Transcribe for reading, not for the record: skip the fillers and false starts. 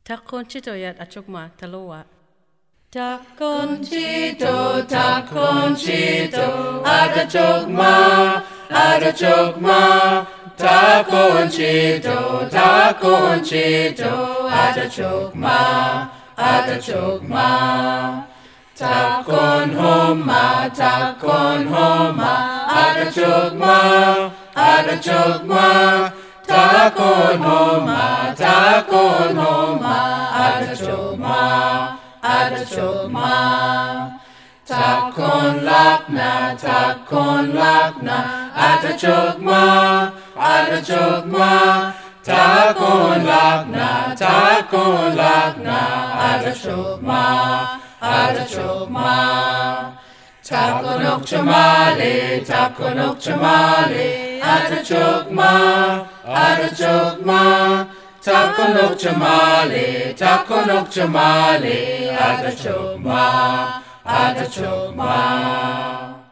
Takonchito yat achukma talowa. Takonchito, adachokma, takonchito, adachokma, takon homa, adachokma, takon homa, adachokma, takon lakna, adachokma, takon lakna, adachokma, takonok chamale, adachokma, takonok chamale, adachokma.